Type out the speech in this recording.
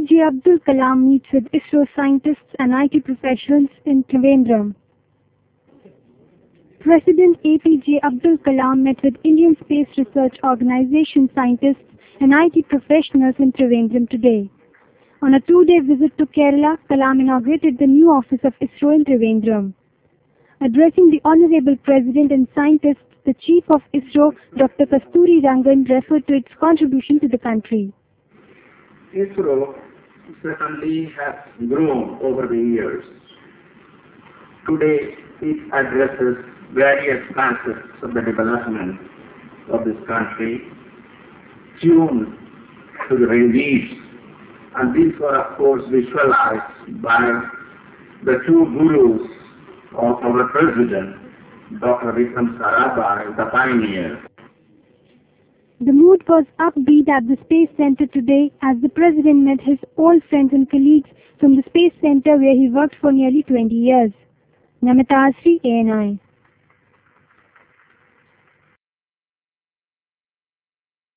APJ Abdul Kalam meets with ISRO scientists and IT professionals in Trivandrum. President APJ Abdul Kalam met with Indian Space Research Organisation scientists and IT professionals in Trivandrum today. On a two-day visit to Kerala, Kalam inaugurated the new office of ISRO in Trivandrum. Addressing the Honorable President and scientists, the Chief of ISRO, Dr. Kasturi Rangan, referred to its contribution to the country. ISRO certainly has grown over the years. Today, it addresses various facets of the development of this country, tuned to the needs, and these were, of course, visualized by the two gurus of our President, Dr. Vikram Sarabhai, the pioneer. The mood was upbeat at the Space Center today as the President met his old friends and colleagues from the Space Center where he worked for nearly 20 years. Namita Asri, ANI.